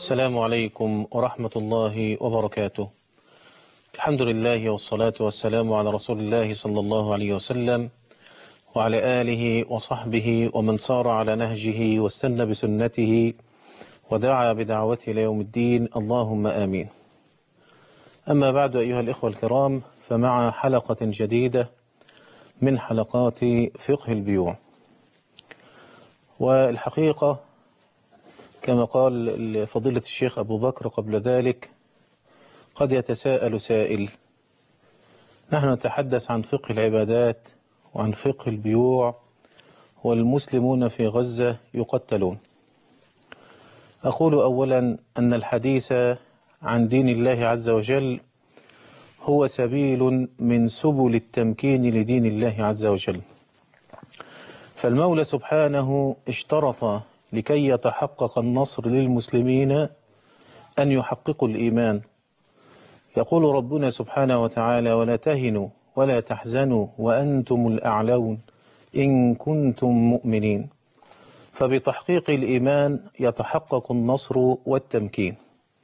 السلام عليكم ورحمة الله وبركاته. الحمد لله والصلاة والسلام على رسول الله صلى الله عليه وسلم وعلى آله وصحبه ومن صار على نهجه واستنى بسنته ودعا بدعوته إلى يوم الدين، اللهم آمين. أما بعد، أيها الإخوة الكرام، فمع حلقة جديدة من حلقات فقه البيوع. والحقيقة كما قال فضيلة الشيخ أبو بكر قبل ذلك، قد يتساءل سائل: نحن نتحدث عن فقه العبادات وعن فقه البيوع والمسلمون في غزة يقتلون. أقول أولا أن الحديث عن دين الله عز وجل هو سبيل من سبل التمكين لدين الله عز وجل. فالمولى سبحانه اشترط لكي يتحقق النصر للمسلمين أن يحققوا الإيمان. يقول ربنا سبحانه وتعالى: ولا تهنوا ولا تحزنوا وأنتم الأعلون إن كنتم مؤمنين. فبتحقيق الإيمان يتحقق النصر والتمكين.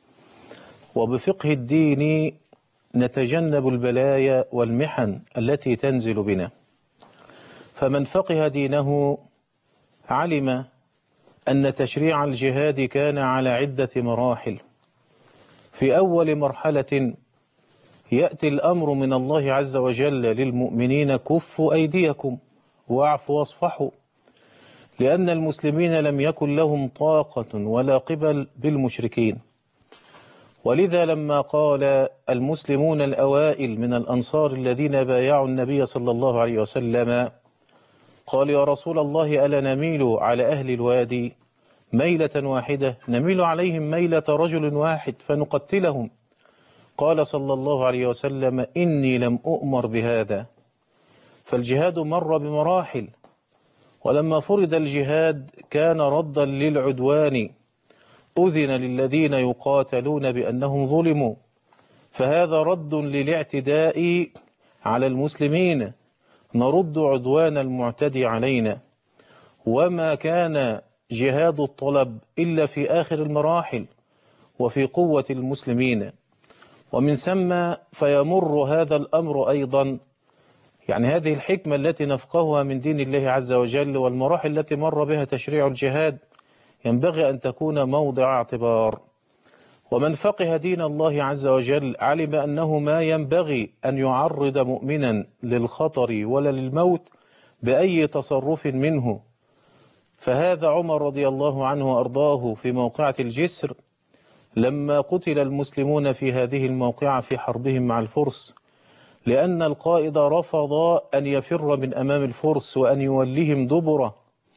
وبفقه الدين نتجنب البلايا والمحن التي تنزل بنا. فمن فقه دينه علم أن تشريع الجهاد كان على عدة مراحل. في أول مرحلة يأتي الأمر من الله عز وجل للمؤمنين: كفوا أيديكم واعفوا واصفحوا، لأن المسلمين لم يكن لهم طاقة ولا قبل بالمشركين. ولذا لما قال المسلمون الأوائل من الأنصار الذين بايعوا النبي صلى الله عليه وسلم، قال: يا رسول الله، ألا نميل على أهل الوادي ميلة واحدة، نميل عليهم ميلة رجل واحد فنقتلهم؟ قال صلى الله عليه وسلم: إني لم أؤمر بهذا. فالجهاد مر بمراحل، ولما فرض الجهاد كان ردا للعدوان، أذن للذين يقاتلون بأنهم ظلموا، فهذا رد للاعتداء على المسلمين، نرد عدوان المعتدي علينا. وما كان جهاد الطلب إلا في آخر المراحل وفي قوة المسلمين. ومن ثم فيمر هذا الأمر أيضا، يعني هذه الحكمة التي نفقهها من دين الله عز وجل والمراحل التي مر بها تشريع الجهاد ينبغي أن تكون موضع اعتبار. ومن فقه دين الله عز وجل علم أنه ما ينبغي أن يعرض مؤمنا للخطر ولا للموت بأي تصرف منه. فهذا عمر رضي الله عنه وأرضاه في موقعة الجسر، لما قتل المسلمون في هذه الموقعة في حربهم مع الفرس، لأن القائد رفض أن يفر من أمام الفرس وأن يوليهم دبره،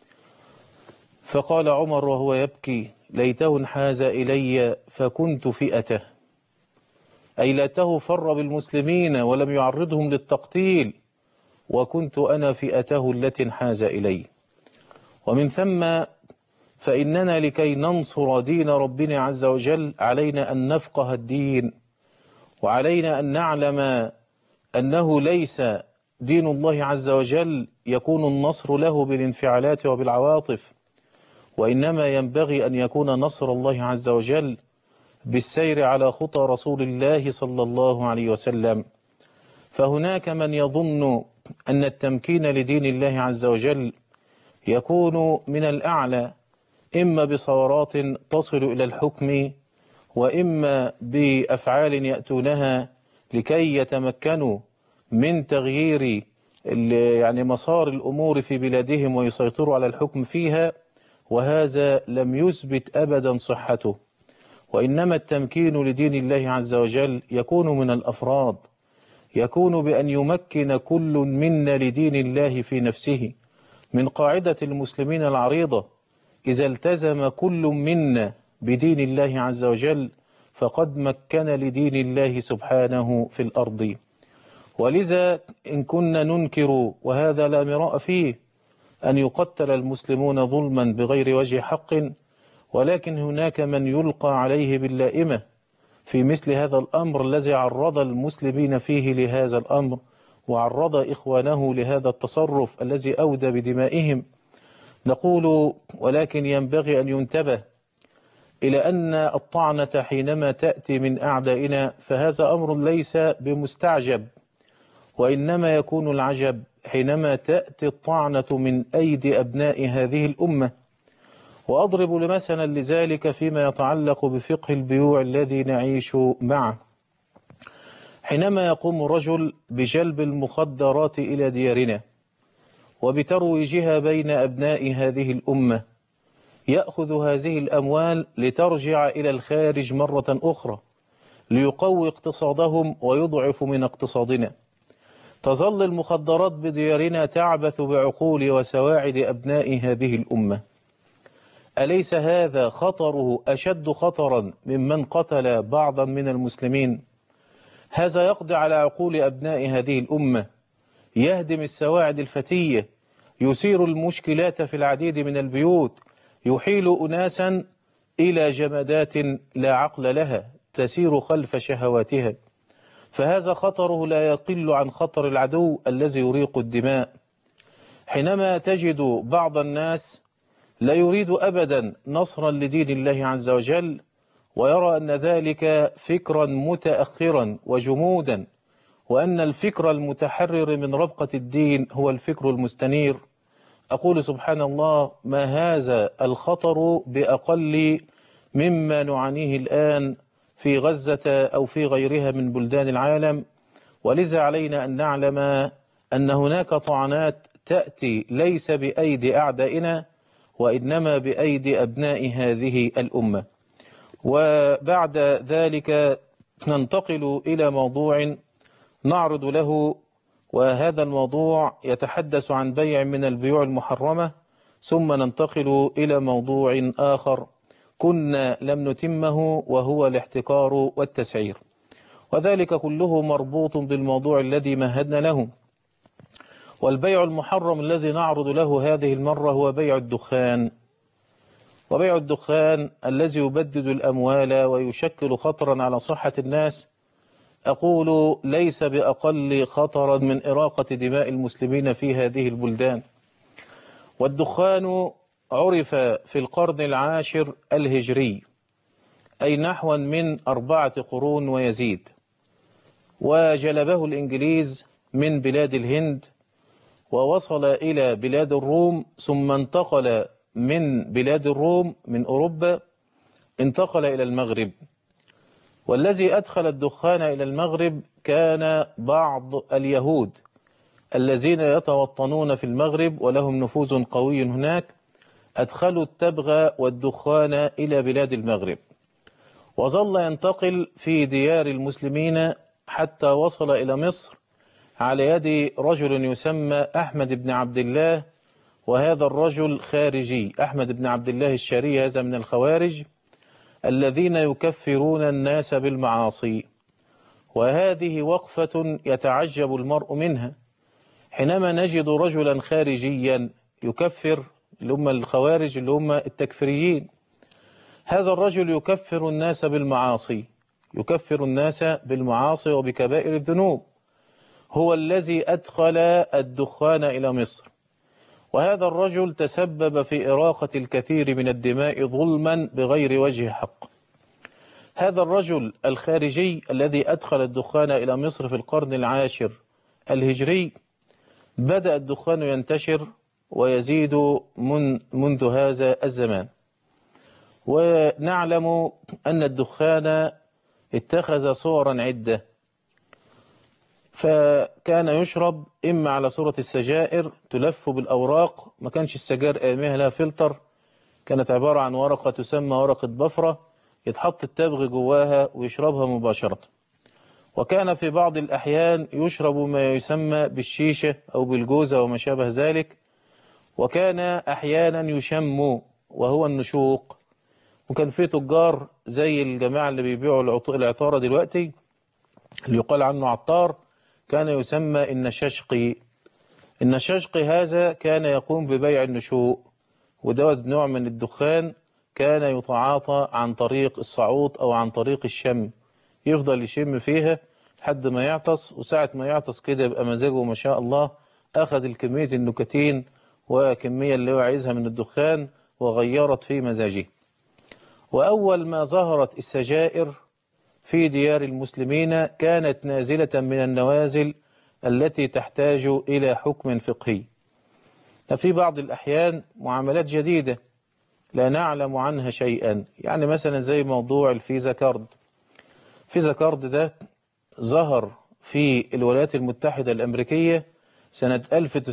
فقال عمر وهو يبكي: ليته انحاز إلي فكنت فئته، أي ليته فر بالمسلمين ولم يعرضهم للتقتيل وكنت أنا فئته التي انحاز إلي. ومن ثم فإننا لكي ننصر دين ربنا عز وجل علينا أن نفقه الدين، وعلينا أن نعلم أنه ليس دين الله عز وجل يكون النصر له بالانفعالات وبالعواطف، وإنما ينبغي أن يكون نصر الله عز وجل بالسير على خطى رسول الله صلى الله عليه وسلم. فهناك من يظن أن التمكين لدين الله عز وجل يكون من الأعلى، إما بصورات تصل إلى الحكم، وإما بأفعال يأتونها لكي يتمكنوا من تغيير يعني مسار الأمور في بلادهم ويسيطروا على الحكم فيها، وهذا لم يثبت أبدا صحته. وإنما التمكين لدين الله عز وجل يكون من الأفراد، يكون بأن يمكن كل منا لدين الله في نفسه. من قاعدة المسلمين العريضة: إذا التزم كل منا بدين الله عز وجل فقد مكن لدين الله سبحانه في الأرض. ولذا إن كنا ننكر، وهذا لا مراء فيه، أن يقتل المسلمون ظلما بغير وجه حق، ولكن هناك من يلقى عليه باللائمة في مثل هذا الأمر الذي عرض المسلمين فيه لهذا الأمر، وعرض إخوانه لهذا التصرف الذي أودى بدمائهم. نقول ولكن ينبغي أن ينتبه إلى أن الطعنة حينما تأتي من أعدائنا فهذا أمر ليس بمستعجب، وإنما يكون العجب حينما تأتي الطعنة من أيدي أبناء هذه الأمة. وأضرب مثلا لذلك فيما يتعلق بفقه البيوع الذي نعيش معه. حينما يقوم رجل بجلب المخدرات إلى ديارنا وبترويجها بين أبناء هذه الأمة، يأخذ هذه الأموال لترجع إلى الخارج مرة أخرى ليقوي اقتصادهم ويضعف من اقتصادنا. تظل المخدرات بديارنا تعبث بعقول وسواعد أبناء هذه الأمة. أليس هذا خطره أشد خطرا ممن قتل بعضا من المسلمين؟ هذا يقضي على عقول أبناء هذه الأمة، يهدم السواعد الفتية، يثير المشكلات في العديد من البيوت، يحيل أناسا إلى جمادات لا عقل لها تسير خلف شهواتها. فهذا خطره لا يقل عن خطر العدو الذي يريق الدماء. حينما تجد بعض الناس لا يريد أبدا نصرا لدين الله عز وجل، ويرى أن ذلك فكرا متأخرا وجمودا، وأن الفكر المتحرر من ربقة الدين هو الفكر المستنير، أقول سبحان الله، ما هذا الخطر بأقل مما نعانيه الآن في غزة أو في غيرها من بلدان العالم. ولذا علينا أن نعلم أن هناك طعنات تأتي ليس بأيدي أعدائنا وإنما بأيدي أبناء هذه الأمة. وبعد ذلك ننتقل إلى موضوع نعرض له، وهذا الموضوع يتحدث عن بيع من البيوع المحرمة، ثم ننتقل إلى موضوع آخر كنا لم نتمه وهو الاحتكار والتسعير، وذلك كله مربوط بالموضوع الذي مهدنا له. والبيع المحرم الذي نعرض له هذه المرة هو بيع الدخان. وبيع الدخان الذي يبدد الأموال ويشكل خطرا على صحة الناس، أقول ليس بأقل خطرا من إراقة دماء المسلمين في هذه البلدان. والدخان عرف في القرن العاشر الهجري، أي نحو من 4 قرون ويزيد، وجلبه الإنجليز من بلاد الهند ووصل إلى بلاد الروم، ثم انتقل من بلاد الروم من أوروبا انتقل إلى المغرب. والذي أدخل الدخان إلى المغرب كان بعض اليهود الذين يتوطنون في المغرب ولهم نفوذ قوي هناك، أدخلوا التبغ والدخان إلى بلاد المغرب، وظل ينتقل في ديار المسلمين حتى وصل إلى مصر على يد رجل يسمى أحمد بن عبد الله. وهذا الرجل خارجي، أحمد بن عبد الله الشاري، هذا من الخوارج الذين يكفرون الناس بالمعاصي. وهذه وقفة يتعجب المرء منها، حينما نجد رجلا خارجيا يكفر اللي هم الخوارج اللي هم التكفيريين. هذا الرجل يكفر الناس بالمعاصي، يكفر الناس بالمعاصي وبكبائر الذنوب، هو الذي أدخل الدخان إلى مصر. وهذا الرجل تسبب في إراقة الكثير من الدماء ظلما بغير وجه حق. هذا الرجل الخارجي الذي أدخل الدخان إلى مصر في القرن العاشر الهجري، بدأ الدخان ينتشر ويزيد منذ هذا الزمان. ونعلم أن الدخان اتخذ صورا عدة، فكان يشرب إما على صورة السجائر تلف بالأوراق، ما كانش السجائر أيامها لها فلتر، كانت عبارة عن ورقة تسمى ورقة بفرة يتحط التبغ جواها ويشربها مباشرة. وكان في بعض الأحيان يشرب ما يسمى بالشيشة أو بالجوزة وما شابه ذلك. وكان أحيانا يشم وهو النشوق. وكان في تجار زي الجماعة اللي بيبيعوا العطارة دلوقتي اللي يقال عنه عطار، كان يسمى النشاشقي. النشاشقي هذا كان يقوم ببيع النشوء، ودوت نوع من الدخان كان يتعاطى عن طريق الصعود أو عن طريق الشم، يفضل يشم فيها لحد ما يعطس، وساعة ما يعطس كده يبقى مزاجه ما شاء الله أخذ الكمية النكتين وكمية اللي هو عايزها من الدخان وغيرت في مزاجه. وأول ما ظهرت السجائر في ديار المسلمين كانت نازلة من النوازل التي تحتاج إلى حكم فقهي. ففي بعض الأحيان معاملات جديدة لا نعلم عنها شيئا، يعني مثلا زي موضوع الفيزا كارد. فيزا كارد ده ظهر في الولايات المتحدة الأمريكية سنة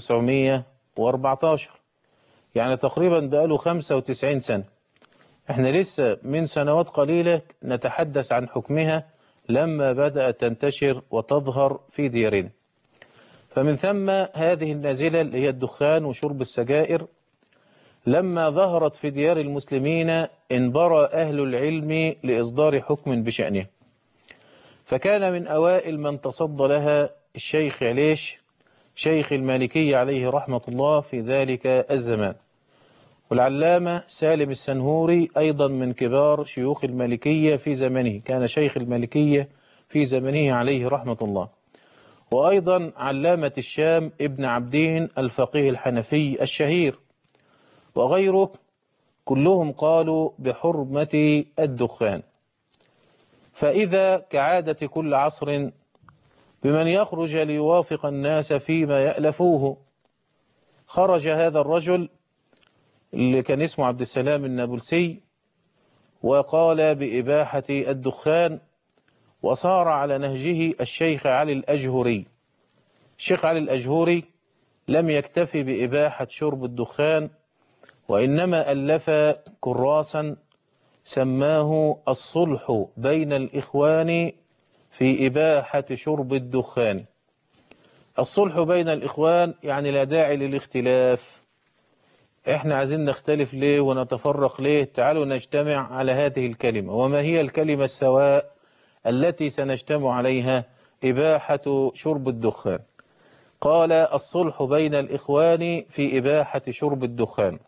1914، يعني تقريبا بقاله 95 سنة. احنا لسه من سنوات قليلة نتحدث عن حكمها لما بدأت تنتشر وتظهر في ديارنا. فمن ثم هذه النازلة اللي هي الدخان وشرب السجائر لما ظهرت في ديار المسلمين انبرى أهل العلم لإصدار حكم بشأنه. فكان من أوائل من تصدى لها الشيخ عليش شيخ المالكية عليه رحمة الله في ذلك الزمان، والعلامة سالم السنهوري أيضا من كبار شيوخ المالكية في زمنه، كان شيخ المالكية في زمنه عليه رحمة الله. وأيضا علامة الشام ابن عبدين الفقيه الحنفي الشهير وغيره، كلهم قالوا بحرمة الدخان. فإذا كعادة كل عصر بمن يخرج ليوافق الناس فيما يألفوه، خرج هذا الرجل اللي كان اسمه عبد السلام النابلسي وقال بإباحة الدخان، وصار على نهجه الشيخ علي الأجهري. الشيخ علي الأجهري لم يكتفي بإباحة شرب الدخان، وإنما ألف كراسا سماه الصلح بين الإخوان في إباحة شرب الدخان. الصلح بين الإخوان يعني لا داعي للاختلاف، احنا عايزين نختلف ليه ونتفرق ليه؟ تعالوا نجتمع على هذه الكلمة. وما هي الكلمة السواء التي سنجتمع عليها؟ إباحة شرب الدخان. قال الصلح بين الإخوان في إباحة شرب الدخان.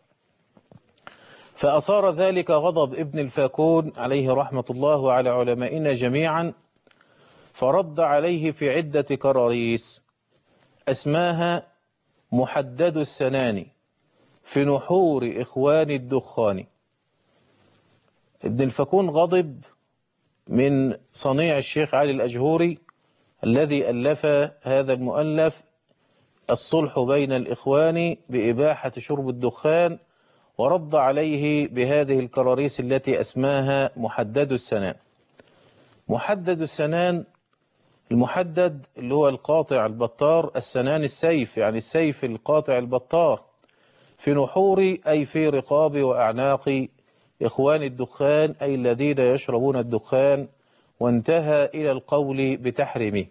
فأثار ذلك غضب ابن الفاكون عليه رحمة الله وعلى علمائنا جميعا، فرد عليه في عدة كراريس أسماها محدد السنان في نحور إخوان الدخان. ابن الفاكون غضب من صنيع الشيخ علي الأجهوري الذي ألف هذا المؤلف الصلح بين الإخوان بإباحة شرب الدخان، ورد عليه بهذه الكراريس التي أسماها محدد السنان. محدد السنان، المحدد اللي هو القاطع البطار، السنان السيف، يعني السيف القاطع البطار، في نحور أي في رقاب وأعناق إخوان الدخان أي الذين يشربون الدخان، وانتهى إلى القول بتحريمه.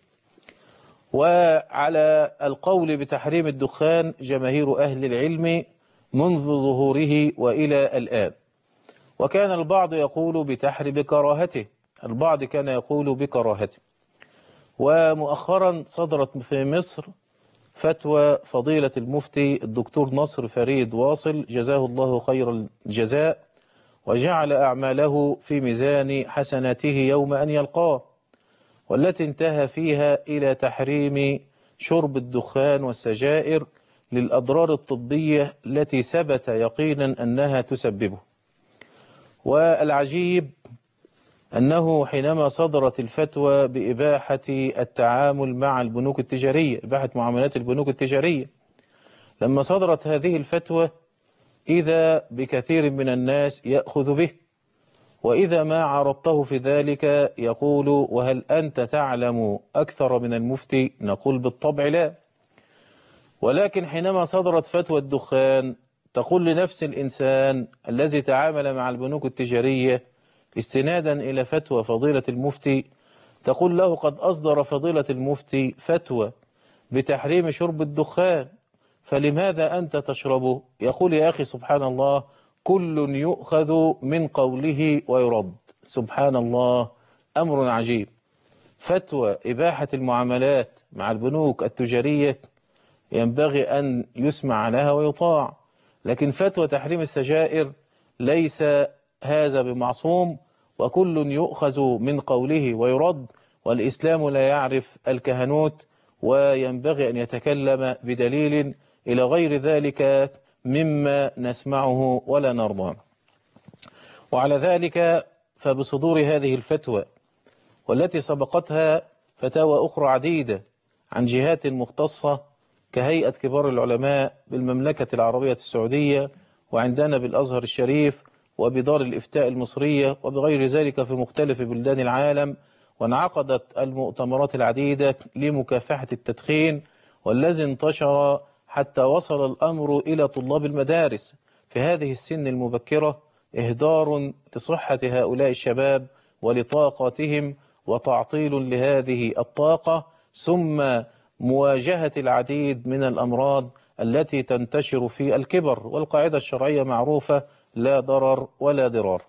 وعلى القول بتحريم الدخان جماهير أهل العلم منذ ظهوره وإلى الآن. وكان البعض يقول بكراهته، البعض كان يقول بكراهته. ومؤخرا صدرت في مصر فتوى فضيلة المفتي الدكتور نصر فريد واصل جزاه الله خير الجزاء، وجعل أعماله في ميزان حسناته يوم أن يلقاه، والتي انتهى فيها إلى تحريم شرب الدخان والسجائر للأضرار الطبية التي ثبت يقينا أنها تسببه. والعجيب أنه حينما صدرت الفتوى بإباحة التعامل مع البنوك التجارية، إباحة معاملات البنوك التجارية، لما صدرت هذه الفتوى إذا بكثير من الناس يأخذ به، وإذا ما عرضته في ذلك يقول وهل أنت تعلم أكثر من المفتي؟ نقول بالطبع لا. ولكن حينما صدرت فتوى الدخان تقول لنفس الإنسان الذي تعامل مع البنوك التجارية استنادا إلى فتوى فضيلة المفتي، تقول له قد أصدر فضيلة المفتي فتوى بتحريم شرب الدخان، فلماذا أنت تشربه؟ يقول يا أخي سبحان الله، كل يؤخذ من قوله ويرد. سبحان الله، أمر عجيب. فتوى إباحة المعاملات مع البنوك التجارية ينبغي أن يسمع لها ويطاع، لكن فتوى تحريم السجائر ليس هذا بمعصوم، وكل يؤخذ من قوله ويرد، والإسلام لا يعرف الكهنوت، وينبغي أن يتكلم بدليل إلى غير ذلك مما نسمعه ولا نرضاه. وعلى ذلك فبصدور هذه الفتوى والتي سبقتها فتاوى أخرى عديدة عن جهات مختصة كهيئة كبار العلماء بالمملكة العربية السعودية، وعندنا بالأزهر الشريف، وبدار الإفتاء المصرية، وبغير ذلك في مختلف بلدان العالم، وانعقدت المؤتمرات العديدة لمكافحة التدخين، والذي انتشر حتى وصل الأمر إلى طلاب المدارس في هذه السن المبكرة، إهدار لصحة هؤلاء الشباب ولطاقتهم، وتعطيل لهذه الطاقة، ثم مواجهة العديد من الأمراض التي تنتشر في الكبر. والقاعدة الشرعية معروفة: لا ضرر ولا ضرار.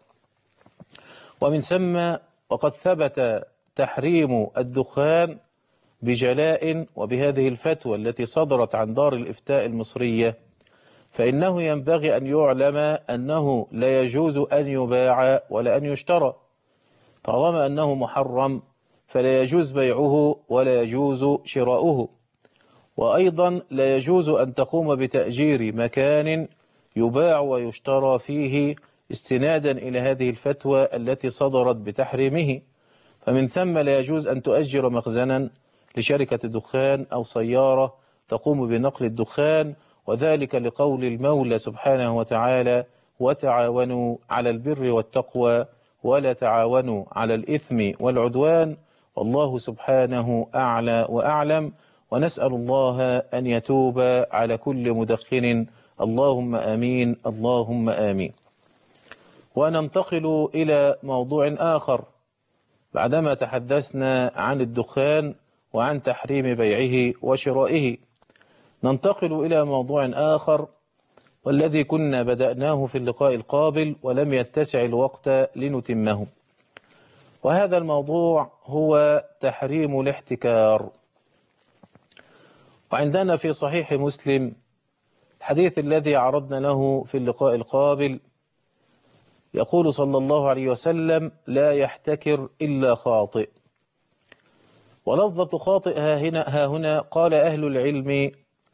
ومن ثم وقد ثبت تحريم الدخان بجلاء، وبهذه الفتوى التي صدرت عن دار الإفتاء المصرية، فإنه ينبغي أن يعلم أنه لا يجوز أن يباع ولا أن يشترى. طالما أنه محرم فلا يجوز بيعه ولا يجوز شراؤه. وأيضا لا يجوز أن تقوم بتأجير مكان يباع ويشترى فيه استنادا إلى هذه الفتوى التي صدرت بتحريمه. فمن ثم لا يجوز أن تؤجر مخزنا لشركة دخان أو سيارة تقوم بنقل الدخان، وذلك لقول المولى سبحانه وتعالى: وتعاونوا على البر والتقوى ولا تعاونوا على الإثم والعدوان، والله سبحانه أعلى وأعلم. ونسأل الله أن يتوب على كل مدخن، اللهم آمين اللهم آمين. وننتقل إلى موضوع آخر بعدما تحدثنا عن الدخان وعن تحريم بيعه وشرائه. ننتقل إلى موضوع آخر والذي كنا بدأناه في اللقاء القابل ولم يتسع الوقت لنتمه، وهذا الموضوع هو تحريم الاحتكار. وعندنا في صحيح مسلم الحديث الذي عرضنا له في اللقاء القابل، يقول صلى الله عليه وسلم: لا يحتكر إلا خاطئ. ولفظة خاطئ ها هنا قال أهل العلم: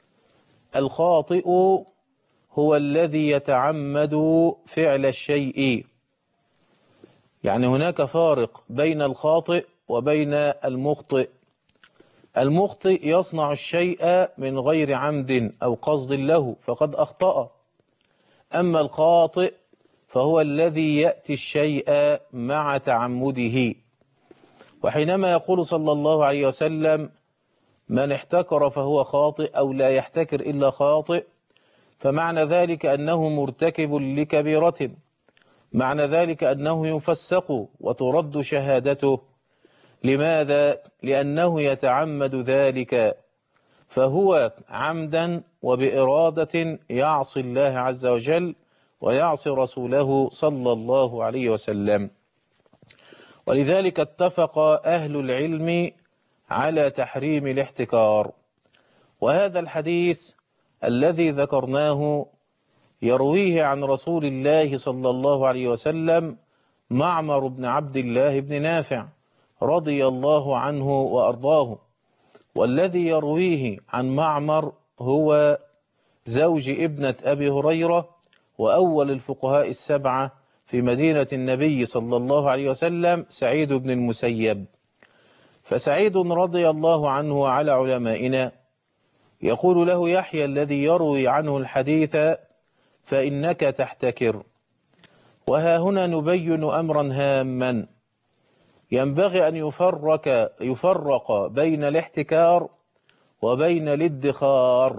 الخاطئ هو الذي يتعمد فعل الشيء. يعني هناك فارق بين الخاطئ وبين المخطئ. المخطئ يصنع الشيء من غير عمد أو قصد له فقد أخطأ. أما الخاطئ فهو الذي يأتي الشيء مع تعمده. وحينما يقول صلى الله عليه وسلم: من احتكر فهو خاطئ، أو لا يحتكر إلا خاطئ، فمعنى ذلك أنه مرتكب لكبيرة، معنى ذلك أنه يفسق وترد شهادته. لماذا؟ لأنه يتعمد ذلك، فهو عمدا وبإرادة يعصي الله عز وجل ويعصي رسوله صلى الله عليه وسلم. ولذلك اتفق أهل العلم على تحريم الاحتكار. وهذا الحديث الذي ذكرناه يرويه عن رسول الله صلى الله عليه وسلم معمر بن عبد الله بن نافع رضي الله عنه وأرضاه. والذي يرويه عن معمر هو زوج ابنة أبي هريرة، وأول الفقهاء السبعة في مدينة النبي صلى الله عليه وسلم سعيد بن المسيب. فسعيد رضي الله عنه وعلى علمائنا يقول له يحيى الذي يروي عنه الحديث: فإنك تحتكر. وها هنا نبين أمرا هاما: ينبغي أن يفرق بين الاحتكار وبين الادخار.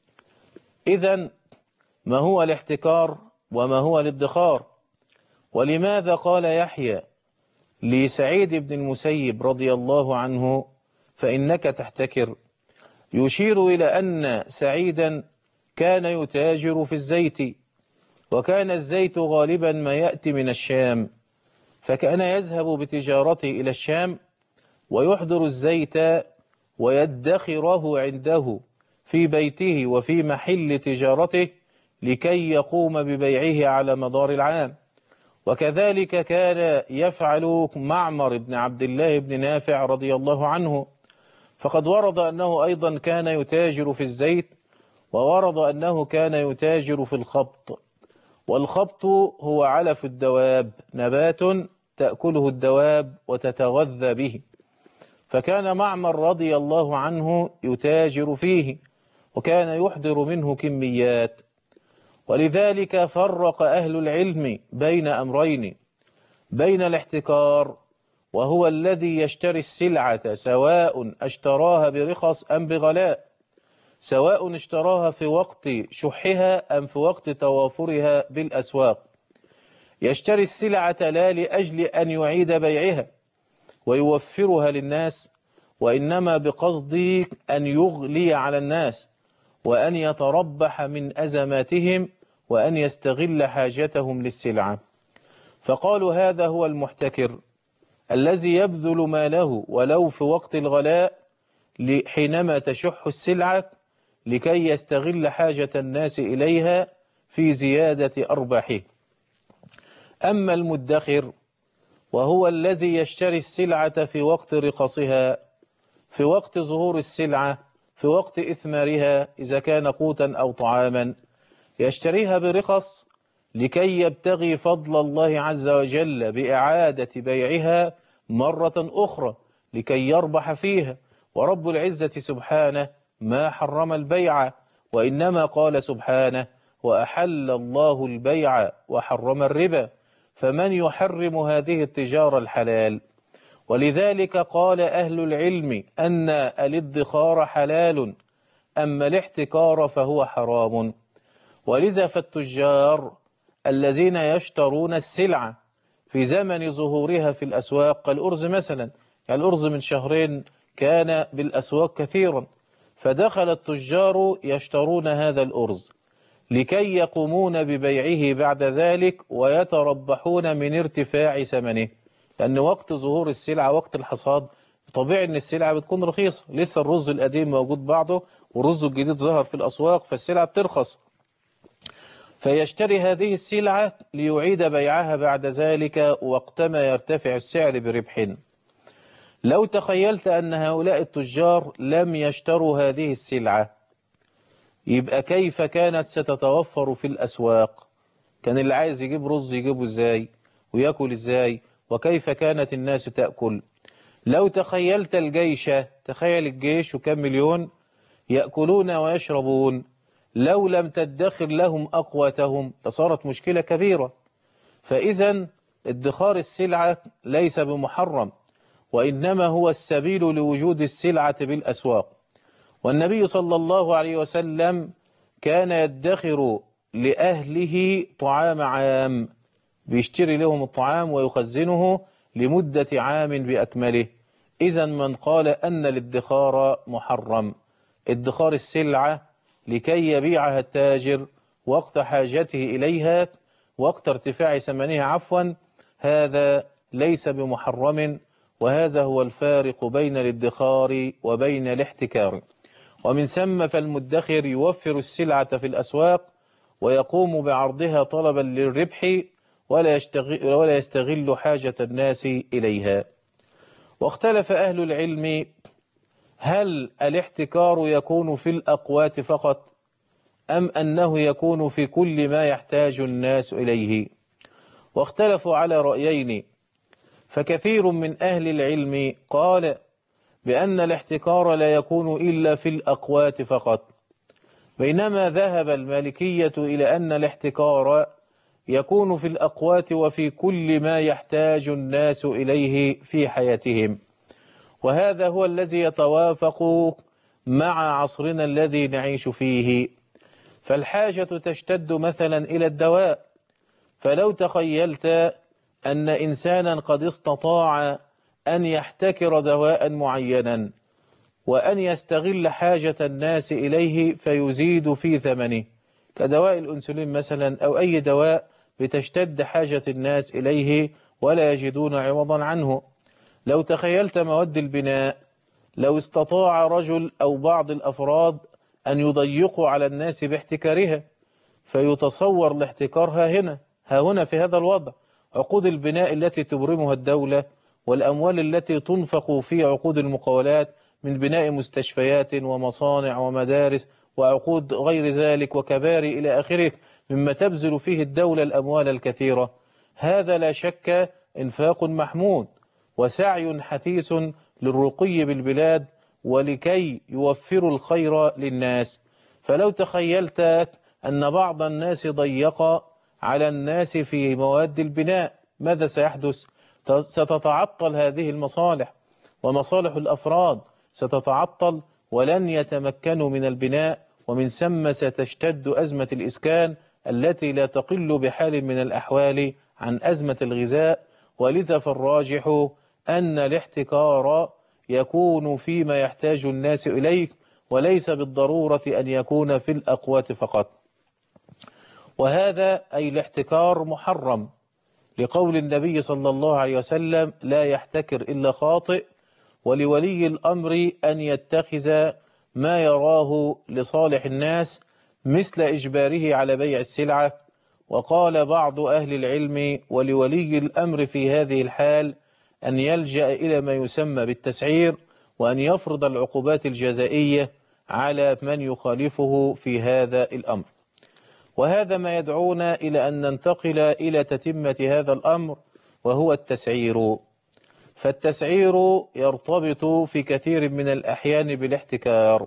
إذن ما هو الاحتكار وما هو الادخار؟ ولماذا قال يحيى لسعيد بن المسيب رضي الله عنه: فإنك تحتكر؟ يشير إلى أن سعيدا كان يتاجر في الزيت، وكان الزيت غالبا ما يأتي من الشام، فكان يذهب بتجارته إلى الشام ويحضر الزيت ويدخره عنده في بيته وفي محل تجارته لكي يقوم ببيعه على مدار العام. وكذلك كان يفعل معمر بن عبد الله بن نافع رضي الله عنه، فقد ورد أنه أيضا كان يتاجر في الزيت، وورد أنه كان يتاجر في الخبط. والخبط هو علف الدواب، نبات تأكله الدواب وتتغذى به. فكان معمر رضي الله عنه يتاجر فيه، وكان يحضر منه كميات. ولذلك فرق أهل العلم بين أمرين: بين الاحتكار، وهو الذي يشتري السلعة سواء اشتراها برخص أم بغلاء، سواء اشتراها في وقت شحها أم في وقت توافرها بالأسواق. يشتري السلعة لا لأجل أن يعيد بيعها ويوفرها للناس، وإنما بقصد أن يغلي على الناس، وأن يتربح من أزماتهم، وأن يستغل حاجتهم للسلعة. فقالوا هذا هو المحتكر الذي يبذل ماله ولو في وقت الغلاء حينما تشح السلعة لكي يستغل حاجة الناس إليها في زيادة أرباحه. أما المدخر وهو الذي يشتري السلعة في وقت رخصها، في وقت ظهور السلعة، في وقت إثمارها إذا كان قوتا أو طعاما، يشتريها برخص لكي يبتغي فضل الله عز وجل بإعادة بيعها مرة أخرى لكي يربح فيها. ورب العزة سبحانه ما حرم البيع، وإنما قال سبحانه: وأحل الله البيع وحرم الربا، فمن يحرم هذه التجارة الحلال؟ ولذلك قال أهل العلم أن الادخار حلال، أما الاحتكار فهو حرام. ولذا فالتجار الذين يشترون السلعة في زمن ظهورها في الأسواق كالأرز مثلا، الأرز من شهرين كان بالأسواق كثيرا، فدخل التجار يشترون هذا الأرز لكي يقومون ببيعه بعد ذلك ويتربحون من ارتفاع ثمنه، لأن وقت ظهور السلعة وقت الحصاد طبيعي أن السلعة بتكون رخيصة، لسه الرز القديم موجود بعضه والرز الجديد ظهر في الأسواق فالسلعة بترخص، فيشتري هذه السلعة ليعيد بيعها بعد ذلك وقتما يرتفع السعر بربح. لو تخيلت أن هؤلاء التجار لم يشتروا هذه السلعة، يبقى كيف كانت ستتوفر في الأسواق؟ كان اللي عايز يجيب رز يجيبه ازاي ويأكل ازاي؟ وكيف كانت الناس تأكل؟ لو تخيلت الجيش، تخيل الجيش وكم مليون يأكلون ويشربون، لو لم تدخر لهم أقواتهم لصارت مشكلة كبيرة. فإذا ادخار السلعة ليس بمحرم، وإنما هو السبيل لوجود السلعة بالأسواق. والنبي صلى الله عليه وسلم كان يدخر لأهله طعام عام، بيشتري لهم الطعام ويخزنه لمدة عام بأكمله. إذا من قال أن الادخار محرم، ادخار السلعة لكي يبيعها التاجر وقت حاجته إليها وقت ارتفاع ثمنها عفوا، هذا ليس بمحرم، وهذا هو الفارق بين الادخار وبين الاحتكار. ومن ثم فالمدخر يوفر السلعة في الأسواق ويقوم بعرضها طلبا للربح ولا يستغل حاجة الناس إليها. واختلف أهل العلم هل الاحتكار يكون في الأقوات فقط أم أنه يكون في كل ما يحتاج الناس إليه؟ واختلفوا على رأيين، فكثير من أهل العلم قال بأن الاحتكار لا يكون إلا في الأقوات فقط، بينما ذهب المالكية إلى أن الاحتكار يكون في الأقوات وفي كل ما يحتاج الناس إليه في حياتهم. وهذا هو الذي يتوافق مع عصرنا الذي نعيش فيه. فالحاجة تشتد مثلا إلى الدواء، فلو تخيلت أن إنسانا قد استطاع أن يحتكر دواء معينا وأن يستغل حاجة الناس إليه فيزيد في ثمنه، كدواء الأنسولين مثلا أو أي دواء بتشتد حاجة الناس إليه ولا يجدون عوضا عنه. لو تخيلت مواد البناء، لو استطاع رجل أو بعض الأفراد أن يضيقوا على الناس باحتكارها، فيتصور الاحتكار ها هنا في هذا الوضع. عقود البناء التي تبرمها الدولة والأموال التي تنفق في عقود المقاولات من بناء مستشفيات ومصانع ومدارس وعقود غير ذلك وكباري إلى آخره مما تبذل فيه الدولة الأموال الكثيرة. هذا لا شك إنفاق محمود وسعي حثيث للرقي بالبلاد ولكي يوفروا الخير للناس. فلو تخيلت أن بعض الناس ضيق على الناس في مواد البناء، ماذا سيحدث؟ ستتعطل هذه المصالح، ومصالح الأفراد ستتعطل ولن يتمكنوا من البناء، ومن ثم ستشتد أزمة الإسكان التي لا تقل بحال من الأحوال عن أزمة الغذاء. ولذا فالراجح أن الاحتكار يكون فيما يحتاج الناس إليه، وليس بالضرورة أن يكون في الأقوات فقط. وهذا أي الاحتكار محرم لقول النبي صلى الله عليه وسلم: لا يحتكر إلا خاطئ. ولولي الأمر أن يتخذ ما يراه لصالح الناس مثل إجباره على بيع السلعة. وقال بعض أهل العلم: ولولي الأمر في هذه الحال أن يلجأ إلى ما يسمى بالتسعير، وأن يفرض العقوبات الجزائية على من يخالفه في هذا الأمر. وهذا ما يدعونا إلى أن ننتقل إلى تتمة هذا الأمر، وهو التسعير. فالتسعير يرتبط في كثير من الأحيان بالاحتكار.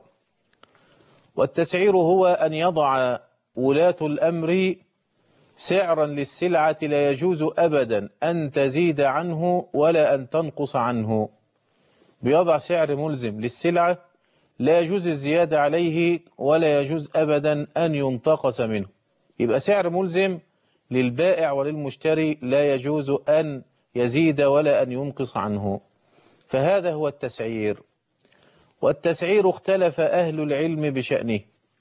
والتسعير هو أن يضع ولاة الأمر سعرا للسلعة لا يجوز أبدا أن تزيد عنه ولا أن تنقص عنه. بيضع سعر ملزم للسلعة لا يجوز الزيادة عليه ولا يجوز أبدا أن ينتقص منه. يبقى سعر ملزم للبائع وللمشتري، لا يجوز أن يزيد ولا أن ينقص عنه. فهذا هو التسعير. والتسعير اختلف أهل العلم بشأنه،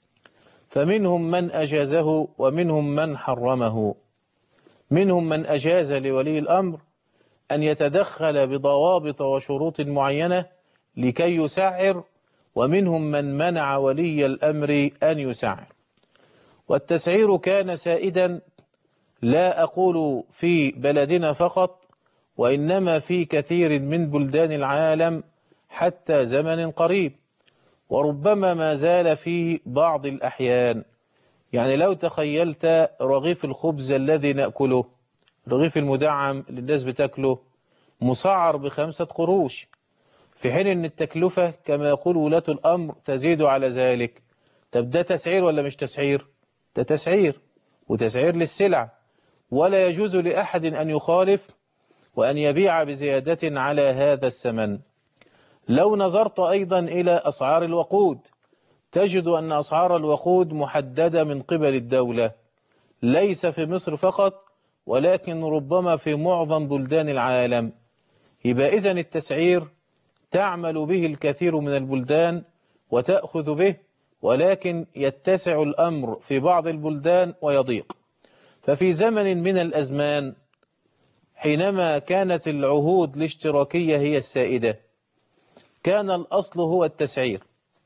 فمنهم من أجازه ومنهم من حرمه. منهم من أجاز لولي الأمر أن يتدخل بضوابط وشروط معينة لكي يسعر، ومنهم من منع ولي الأمر أن يسعر. والتسعير كان سائدا، لا أقول في بلدنا فقط، وإنما في كثير من بلدان العالم حتى زمن قريب، وربما ما زال في بعض الأحيان. يعني لو تخيلت رغيف الخبز الذي نأكله، رغيف المدعم اللي الناس بتاكله، مسعر ب5 قروش، في حين أن التكلفة كما يقول ولاة الأمر تزيد على ذلك. طب ده تسعير ولا مش تسعير؟ ده تسعير، وتسعير للسلع، ولا يجوز لأحد أن يخالف وأن يبيع بزيادة على هذا الثمن. لو نظرت أيضا إلى أسعار الوقود، تجد أن أسعار الوقود محددة من قبل الدولة، ليس في مصر فقط ولكن ربما في معظم بلدان العالم. يبقى إذن التسعير تعمل به الكثير من البلدان وتأخذ به، ولكن يتسع الأمر في بعض البلدان ويضيق. ففي زمن من الأزمان حينما كانت العهود الاشتراكية هي السائدة، كان الأصل هو التسعير.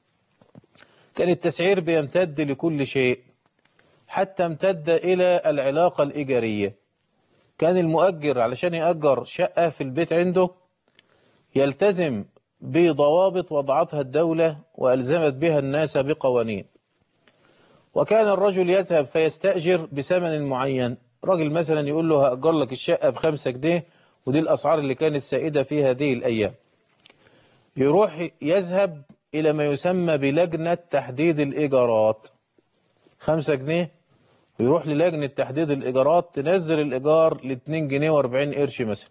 كان التسعير بيمتد لكل شيء، حتى امتد إلى العلاقة الإيجارية. كان المؤجر علشان يأجر شقة في البيت عنده يلتزم بضوابط وضعتها الدولة وألزمت بها الناس بقوانين. وكان الرجل يذهب فيستأجر بثمن معين، رجل مثلا يقول له هأجر لك الشقة ب5 جنيه، ودي الأسعار اللي كانت سائدة في هذه الأيام. يروح يذهب إلى ما يسمى بلجنة تحديد الإيجارات، 5 جنيه، ويروح للجنة تحديد الإيجارات تنزل الإيجار ل2 جنيه و40 قرش مثلا،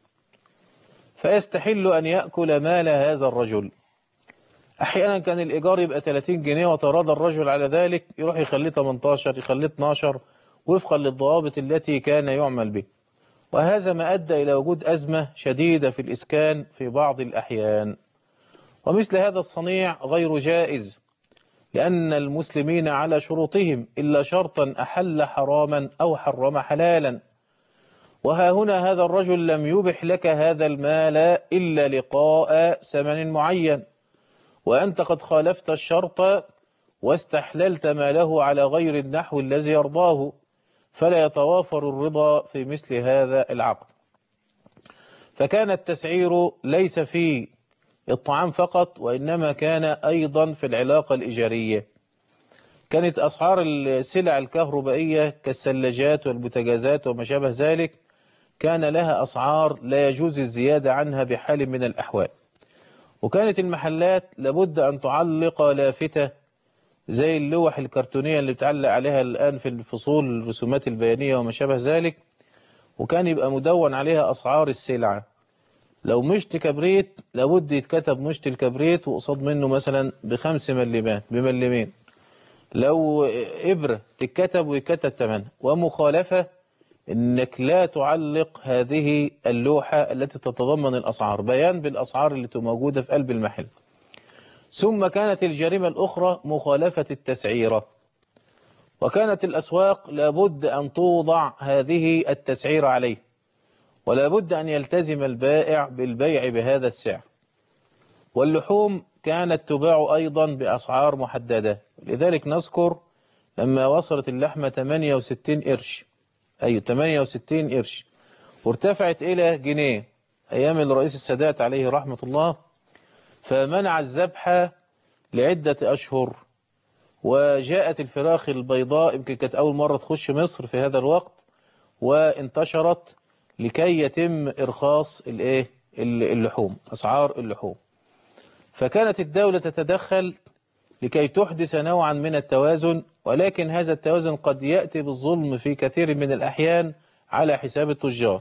فيستحل أن يأكل مال هذا الرجل. أحيانا كان الإيجار يبقى 30 جنيه وتراضى الرجل على ذلك، يروح يخليه 18، يخليه 12، وفقا للضوابط التي كان يعمل به. وهذا ما أدى إلى وجود أزمة شديدة في الإسكان في بعض الأحيان. ومثل هذا الصنيع غير جائز، لأن المسلمين على شروطهم إلا شرطا أحل حراما أو حرم حلالا. وها هنا هذا الرجل لم يبح لك هذا المال إلا لقاء ثمن معين، وأنت قد خالفت الشرط واستحللت ماله على غير النحو الذي يرضاه، فلا يتوافر الرضا في مثل هذا العقد. فكان التسعير ليس في الطعام فقط، وإنما كان أيضا في العلاقة الإيجارية. كانت أسعار السلع الكهربائية كالثلاجات والبوتاجازات وما شابه ذلك كان لها أسعار لا يجوز الزيادة عنها بحال من الأحوال. وكانت المحلات لابد أن تعلق لافتة زي اللوح الكرتونية اللي بتعلق عليها الآن في الفصول الرسومات البيانية وما شابه ذلك، وكان يبقى مدون عليها أسعار السلعة. لو مشت كبريت لابد يتكتب مشت الكبريت وقصاد منه مثلا ب5 مليمات بمليمين. لو إبرة تتكتب ويتكتب ثمنها. ومخالفة إنك لا تعلق هذه اللوحة التي تتضمن الأسعار، بيان بالأسعار اللي موجودة في قلب المحل. ثم كانت الجريمة الأخرى مخالفة التسعيرة، وكانت الأسواق لابد أن توضع هذه التسعيرة عليه، ولا بد أن يلتزم البائع بالبيع بهذا السعر. واللحوم كانت تباع أيضا بأسعار محددة، لذلك نذكر لما وصلت اللحمة 68 قرش، أي 68 قرش، وارتفعت إلى جنيه أيام الرئيس السادات عليه رحمة الله، فمنع الذبح لعدة أشهر. وجاءت الفراخ البيضاء، يمكن كانت أول مرة تخش مصر في هذا الوقت، وانتشرت لكي يتم إرخاص اللحوم، أسعار اللحوم. فكانت الدولة تتدخل لكي تحدث نوعا من التوازن، ولكن هذا التوازن قد يأتي بالظلم في كثير من الأحيان على حساب التجار.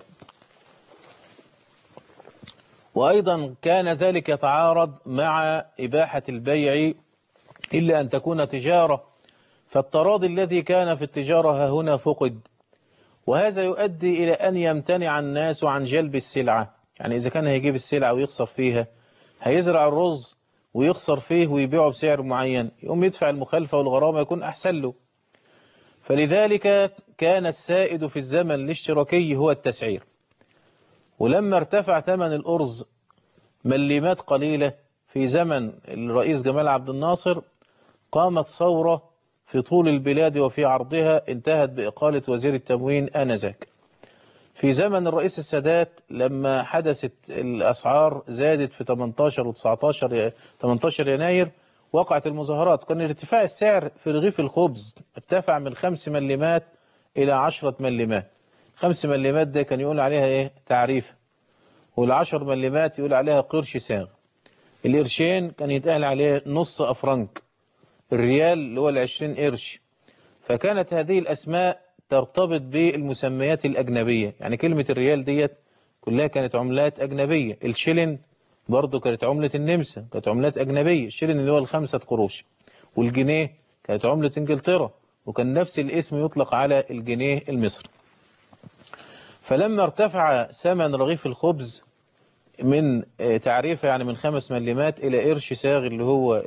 وأيضا كان ذلك يتعارض مع إباحة البيع إلا أن تكون تجارة، فالتراضي الذي كان في التجارة ها هنا فقد، وهذا يؤدي إلى أن يمتنع الناس عن جلب السلعة. يعني إذا كان هيجيب السلعة ويخسر فيها، هيزرع الرز ويخسر فيه ويبيعه بسعر معين، يقوم يدفع المخالفة والغرامة يكون أحسن له. فلذلك كان السائد في الزمن الاشتراكي هو التسعير. ولما ارتفع ثمن الأرز مليمات قليلة في زمن الرئيس جمال عبد الناصر، قامت ثورة في طول البلاد وفي عرضها انتهت بإقالة وزير التموين آنذاك. في زمن الرئيس السادات لما حدثت الأسعار زادت في 18 و 18 يناير وقعت المظاهرات. كان ارتفاع السعر في رغيف الخبز ارتفع من 5 مليمات إلى 10 مليمات. 5 مليمات ده كان يقول عليها تعريف، وال10 مليمات يقول عليها قرش ساغ. القرشين كان يتقال عليه نص أفرنك. الريال اللي هو 20 قرش. فكانت هذه الأسماء ترتبط بالمسميات الأجنبية، يعني كلمة الريال ديت كلها كانت عملات أجنبية. الشيلين برضو كانت عملة النمسا، كانت عملات أجنبية. الشيلين اللي هو ال5 قروش. والجنيه كانت عملة إنجلترا، وكان نفس الاسم يطلق على الجنيه المصري. فلما ارتفع ثمن رغيف الخبز من تعريفه يعني من 5 مليمات إلى قرش ساغ اللي هو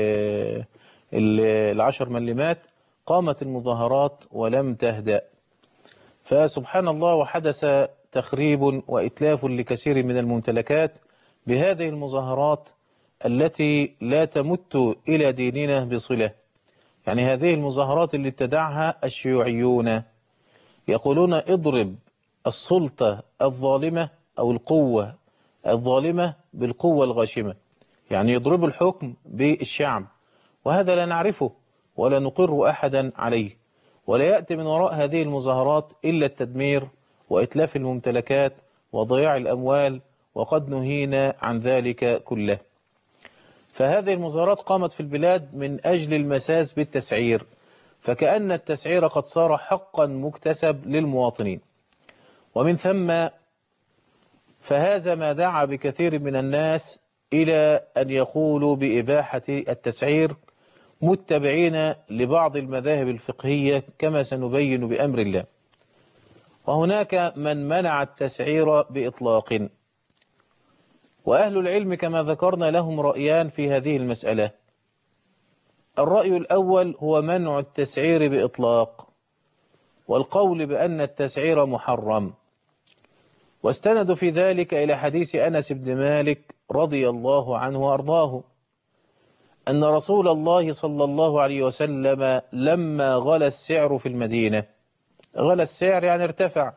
ال10 مليمات، قامت المظاهرات ولم تهدأ. فسبحان الله، وحدث تخريب وإتلاف لكثير من الممتلكات بهذه المظاهرات التي لا تمت إلى ديننا بصلة. يعني هذه المظاهرات اللي ابتدعها الشيوعيون، يقولون اضرب السلطة الظالمة أو القوة الظالمة بالقوة الغاشمة، يعني يضربوا الحكم بالشعب. وهذا لا نعرفه ولا نقر أحدا عليه، ولا يأتي من وراء هذه المظاهرات إلا التدمير وإتلاف الممتلكات وضياع الأموال، وقد نهينا عن ذلك كله. فهذه المظاهرات قامت في البلاد من أجل المساس بالتسعير، فكأن التسعير قد صار حقا مكتسب للمواطنين. ومن ثم فهذا ما دعا بكثير من الناس إلى أن يقولوا بإباحة التسعير، متبعين لبعض المذاهب الفقهية كما سنبين بأمر الله. وهناك من منع التسعير بإطلاق، وأهل العلم كما ذكرنا لهم رأيان في هذه المسألة. الرأي الأول هو منع التسعير بإطلاق، والقول بأن التسعير محرم، واستندوا في ذلك إلى حديث أنس بن مالك رضي الله عنه وأرضاه أن رسول الله صلى الله عليه وسلم لما غلى السعر في المدينة، غلى السعر يعني ارتفع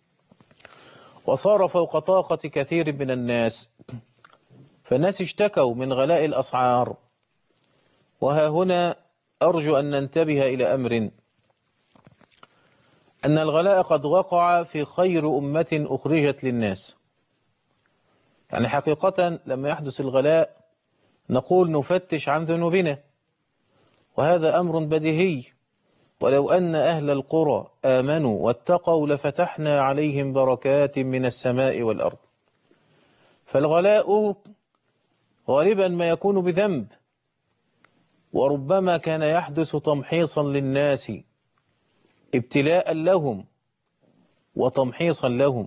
وصار فوق طاقة كثير من الناس، فالناس اشتكوا من غلاء الأسعار. وها هنا أرجو أن ننتبه إلى أمر، أن الغلاء قد وقع في خير أمة أخرجت للناس. يعني حقيقة لما يحدث الغلاء نقول نفتش عن ذنوبنا، وهذا أمر بديهي. ولو أن أهل القرى آمنوا واتقوا لفتحنا عليهم بركات من السماء والأرض. فالغلاء غالبا ما يكون بذنب، وربما كان يحدث تمحيصا للناس، ابتلاء لهم وتمحيصا لهم.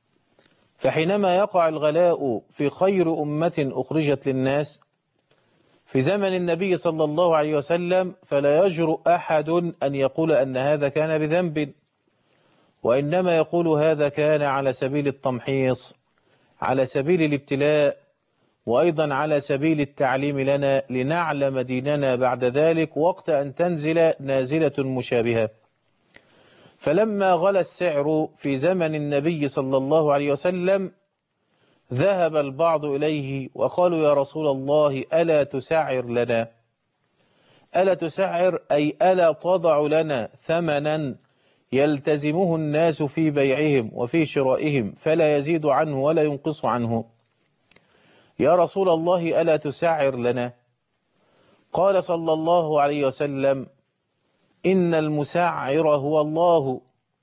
فحينما يقع الغلاء في خير أمة أخرجت للناس في زمن النبي صلى الله عليه وسلم، فلا يجرؤ أحد أن يقول أن هذا كان بذنب، وإنما يقول هذا كان على سبيل التمحيص، على سبيل الابتلاء، وأيضا على سبيل التعليم لنا لنعلم ديننا بعد ذلك وقت أن تنزل نازلة مشابهة. فلما غلى السعر في زمن النبي صلى الله عليه وسلم ذهب البعض إليه وقالوا يا رسول الله ألا تسعر لنا؟ ألا تسعر أي ألا تضع لنا ثمنا يلتزمه الناس في بيعهم وفي شرائهم فلا يزيد عنه ولا ينقص عنه؟ يا رسول الله ألا تسعر لنا؟ قال صلى الله عليه وسلم إن المسعر هو الله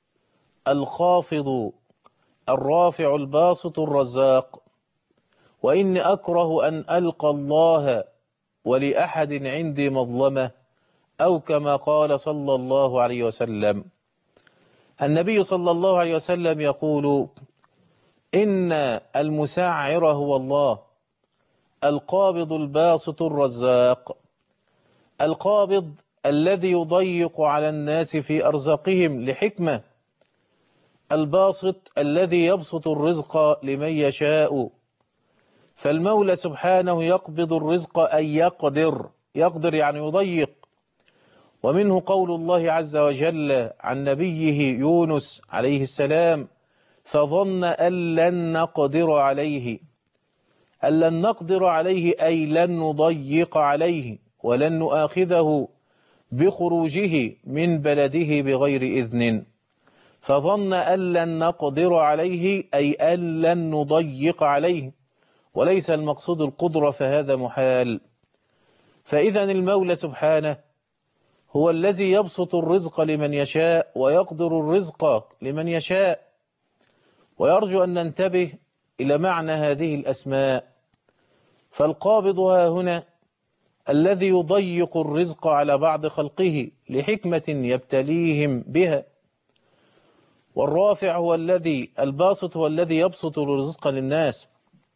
الخافض الرافع الباسط الرزاق، وإني أكره أن ألقى الله ولأحد عندي مظلمة، أو كما قال صلى الله عليه وسلم. النبي صلى الله عليه وسلم يقول إن المسعر هو الله القابض الباسط الرزاق. القابض الذي يضيق على الناس في أرزاقهم لحكمة، الباسط الذي يبسط الرزق لمن يشاء. فالمولى سبحانه يقبض الرزق أي يقدر يعني يضيق. ومنه قول الله عز وجل عن نبيه يونس عليه السلام فظن أن لن نقدر عليه. أن لن نقدر عليه أي لن نضيق عليه ولن نؤاخذه بخروجه من بلده بغير إذن. فظن أن لن نقدر عليه أي أن لن نضيق عليه، وليس المقصود القدرة فهذا محال. فإذا المولى سبحانه هو الذي يبسط الرزق لمن يشاء ويقدر الرزق لمن يشاء. ويرجو أن ننتبه إلى معنى هذه الأسماء. فالقابض ها هنا الذي يضيق الرزق على بعض خلقه لحكمة يبتليهم بها، والرافع هو الباسط هو الذي يبسط الرزق للناس.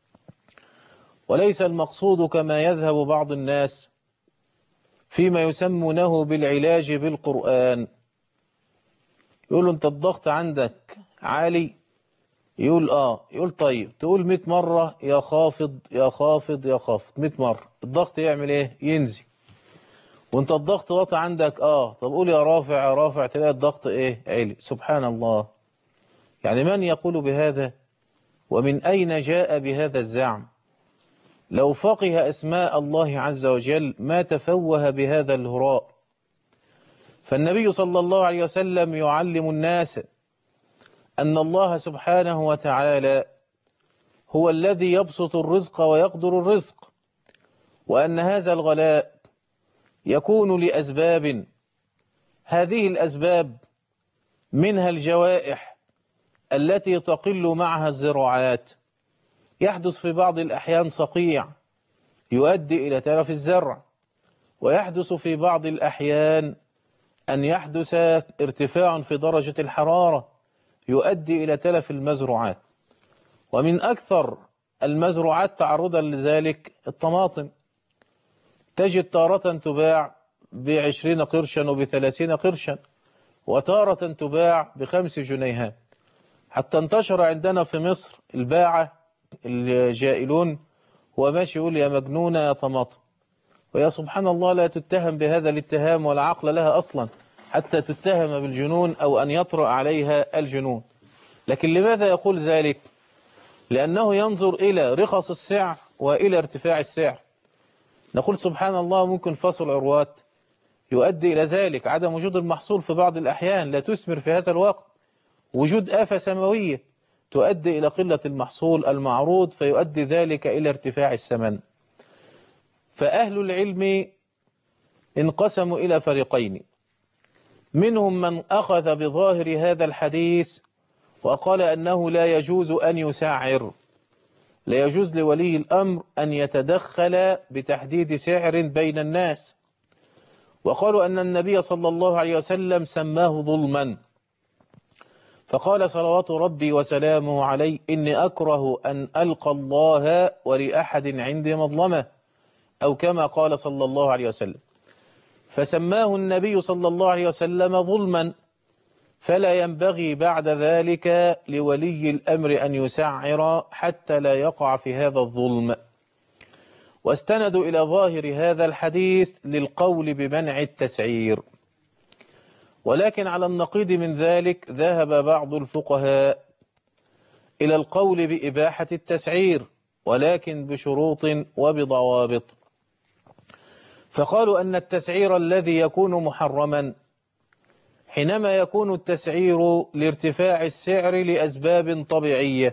وليس المقصود كما يذهب بعض الناس فيما يسمونه بالعلاج بالقرآن. يقول انت الضغط عندك عالي، يقول طيب تقول 100 مرة يا خافض يا خافض يا خافض 100 مرة، الضغط يعمل ايه؟ ينزل. وانت الضغط واطي عندك طب قول يا رافع يا رافع، تلاقي الضغط ايه؟ عالي. سبحان الله. يعني من يقول بهذا؟ ومن أين جاء بهذا الزعم؟ لو فقه أسماء الله عز وجل ما تفوه بهذا الهراء. فالنبي صلى الله عليه وسلم يعلم الناس أن الله سبحانه وتعالى هو الذي يبسط الرزق ويقدر الرزق، وأن هذا الغلاء يكون لأسباب. هذه الأسباب منها الجوائح التي تقل معها الزراعات، يحدث في بعض الأحيان صقيع يؤدي إلى تلف الزرع، ويحدث في بعض الأحيان أن يحدث ارتفاع في درجة الحرارة يؤدي إلى تلف المزروعات. ومن أكثر المزروعات تعرضا لذلك الطماطم، تجد تارة تباع ب20 قرشا وب30 قرشا، وتارة تباع ب5 جنيهات، حتى انتشر عندنا في مصر الباعة الجائلون هو ماشي يقول يا مجنونة يا طماطم. ويا سبحان الله لا تتهم بهذا الاتهام ولا عقل لها أصلا حتى تتهم بالجنون أو أن يطرأ عليها الجنون. لكن لماذا يقول ذلك؟ لأنه ينظر إلى رخص السعر وإلى ارتفاع السعر. نقول سبحان الله ممكن فصل عروات يؤدي إلى ذلك عدم وجود المحصول في بعض الأحيان، لا تثمر في هذا الوقت، وجود آفة سماوية تؤدي إلى قلة المحصول المعروض، فيؤدي ذلك إلى ارتفاع الثمن. فأهل العلم انقسموا إلى فريقين، منهم من أخذ بظاهر هذا الحديث وقال أنه لا يجوز أن يسعر، لا يجوز لولي الأمر أن يتدخل بتحديد سعر بين الناس، وقالوا أن النبي صلى الله عليه وسلم سماه ظلما، فقال صلوات ربي وسلامه عليه: إني أكره أن ألقى الله ولأحد عندي مظلمة، أو كما قال صلى الله عليه وسلم. فسماه النبي صلى الله عليه وسلم ظلما، فلا ينبغي بعد ذلك لولي الأمر أن يسعر حتى لا يقع في هذا الظلم. واستندوا إلى ظاهر هذا الحديث للقول بمنع التسعير. ولكن على النقيض من ذلك ذهب بعض الفقهاء إلى القول بإباحة التسعير، ولكن بشروط وبضوابط. فقالوا أن التسعير الذي يكون محرما حينما يكون التسعير لارتفاع السعر لأسباب طبيعية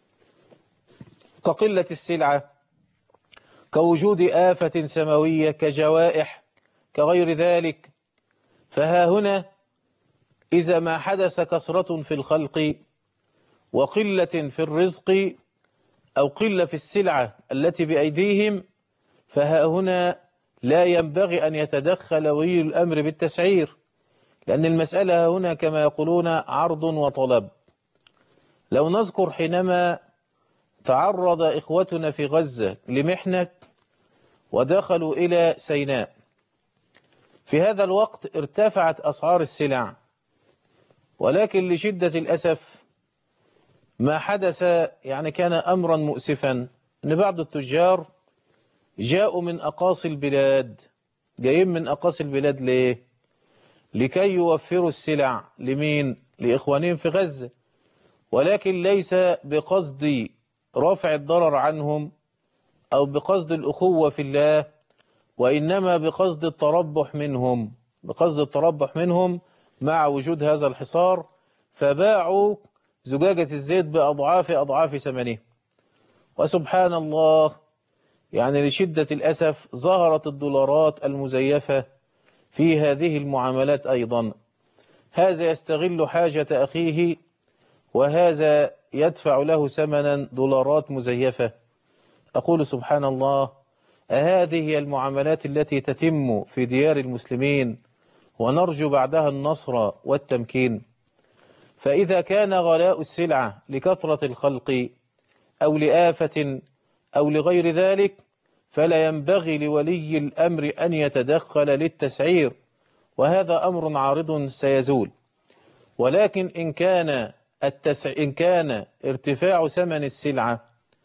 كقلة السلعة، كوجود آفة سماوية، كجوائح، كغير ذلك. فها هنا إذا ما حدث كثرة في الخلق وقلة في الرزق أو قلة في السلعة التي بأيديهم، فها هنا لا ينبغي أن يتدخل ولي الأمر بالتسعير، لأن المسألة هنا كما يقولون عرض وطلب. لو نذكر حينما تعرض إخوتنا في غزة لمحنة ودخلوا إلى سيناء، في هذا الوقت ارتفعت أسعار السلع، ولكن لشدة الأسف ما حدث يعني كان أمرا مؤسفا، أن بعض التجار جاءوا من أقاصي البلاد. جايين من أقاصي البلاد ليه؟ لكي يوفروا السلع لمين؟ لإخوانهم في غزة، ولكن ليس بقصد رفع الضرر عنهم أو بقصد الأخوة في الله، وإنما بقصد التربح منهم، بقصد التربح منهم مع وجود هذا الحصار، فباعوا زجاجة الزيت بأضعاف أضعاف ثمنه. وسبحان الله، يعني لشدة الأسف ظهرت الدولارات المزيفة في هذه المعاملات أيضا. هذا يستغل حاجة أخيه، وهذا يدفع له ثمنا دولارات مزيفة. أقول سبحان الله، أهذه هي المعاملات التي تتم في ديار المسلمين ونرجو بعدها النصر والتمكين؟ فإذا كان غلاء السلعة لكثرة الخلق أو لآفة أو لغير ذلك، فلا ينبغي لولي الأمر أن يتدخل للتسعير، وهذا أمر عارض سيزول. ولكن إن كان ارتفاع ثمن السلعة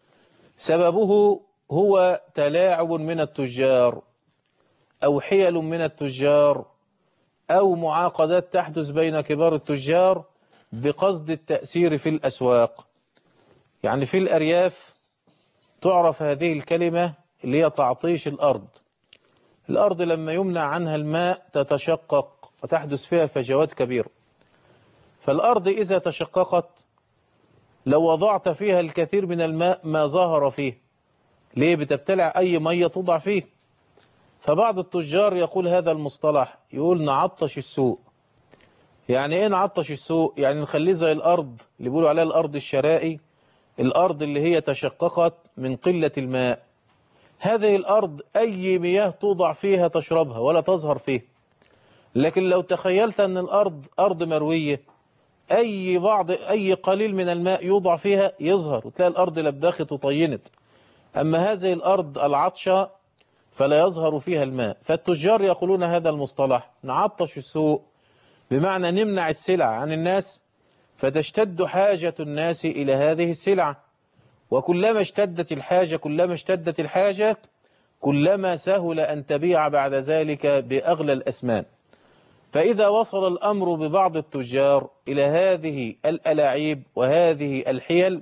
سببه هو تلاعب من التجار أو حيل من التجار أو معاقدات تحدث بين كبار التجار بقصد التأثير في الأسواق، يعني في الأرياف تعرف هذه الكلمة اللي هي تعطيش الأرض. الأرض لما يمنع عنها الماء تتشقق وتحدث فيها فجوات كبيرة. فالأرض إذا تشققت لو وضعت فيها الكثير من الماء ما ظهر فيه، ليه؟ بتبتلع أي مية توضع فيه. فبعض التجار يقول هذا المصطلح، يقول نعطش السوق. يعني إيه نعطش السوق؟ يعني نخليه زي الأرض اللي بيقولوا عليها الأرض الشرائي، الأرض اللي هي تشققت من قلة الماء. هذه الأرض أي مياه توضع فيها تشربها ولا تظهر فيه. لكن لو تخيلت أن الأرض أرض مروية، أي قليل من الماء يوضع فيها يظهر، وتلاقي الأرض لبخت وطينت. أما هذه الأرض العطشة فلا يظهر فيها الماء. فالتجار يقولون هذا المصطلح نعطش السوق، بمعنى نمنع السلع عن الناس فتشتد حاجة الناس إلى هذه السلع، وكلما اشتدت الحاجة كلما سهل أن تبيع بعد ذلك بأغلى الأثمان. فإذا وصل الأمر ببعض التجار إلى هذه الألاعيب وهذه الحيل،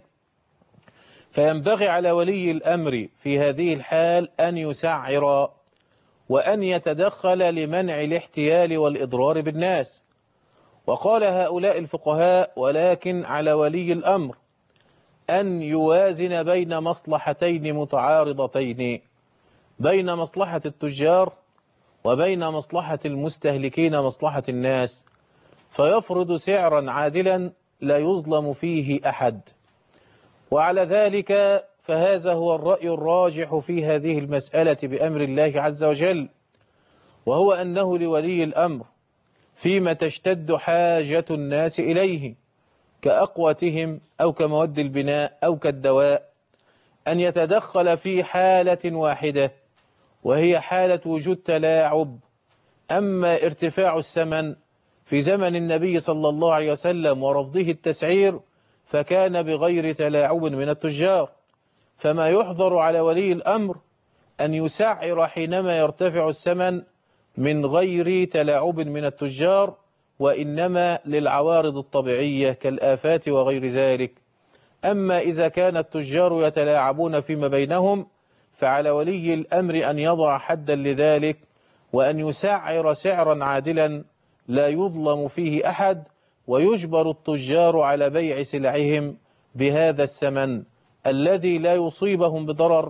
فينبغي على ولي الأمر في هذه الحال أن يسعر وأن يتدخل لمنع الاحتيال والإضرار بالناس. وقال هؤلاء الفقهاء: ولكن على ولي الأمر أن يوازن بين مصلحتين متعارضتين، بين مصلحة التجار وبين مصلحة المستهلكين مصلحة الناس، فيفرض سعرا عادلا لا يظلم فيه أحد. وعلى ذلك فهذا هو الرأي الراجح في هذه المسألة بأمر الله عز وجل، وهو أنه لولي الأمر فيما تشتد حاجة الناس إليه كأقوتهم أو كمواد البناء أو كالدواء أن يتدخل في حالة واحدة، وهي حالة وجود تلاعب. أما ارتفاع الثمن في زمن النبي صلى الله عليه وسلم ورفضه التسعير فكان بغير تلاعب من التجار، فما يحظر على ولي الأمر أن يسعر حينما يرتفع الثمن من غير تلاعب من التجار، وإنما للعوارض الطبيعية كالآفات وغير ذلك. أما إذا كان التجار يتلاعبون فيما بينهم فعلى ولي الأمر أن يضع حدا لذلك، وأن يسعر سعرا عادلا لا يظلم فيه أحد، ويجبر التجار على بيع سلعهم بهذا الثمن الذي لا يصيبهم بضرر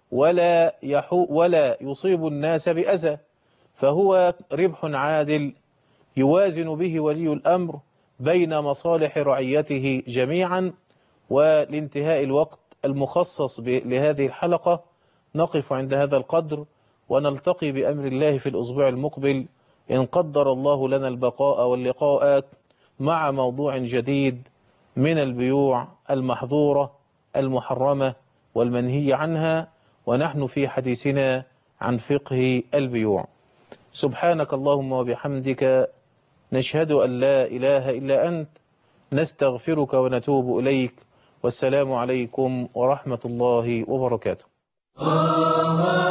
ولا يصيب الناس بأذى، فهو ربح عادل يوازن به ولي الأمر بين مصالح رعيته جميعا. ولانتهاء الوقت المخصص لهذه الحلقة نقف عند هذا القدر، ونلتقي بأمر الله في الأسبوع المقبل إن قدر الله لنا البقاء واللقاء مع موضوع جديد من البيوع المحظورة المحرمة والمنهي عنها، ونحن في حديثنا عن فقه البيوع. سبحانك اللهم وبحمدك، نشهد أن لا إله إلا أنت، نستغفرك ونتوب إليك، والسلام عليكم ورحمة الله وبركاته.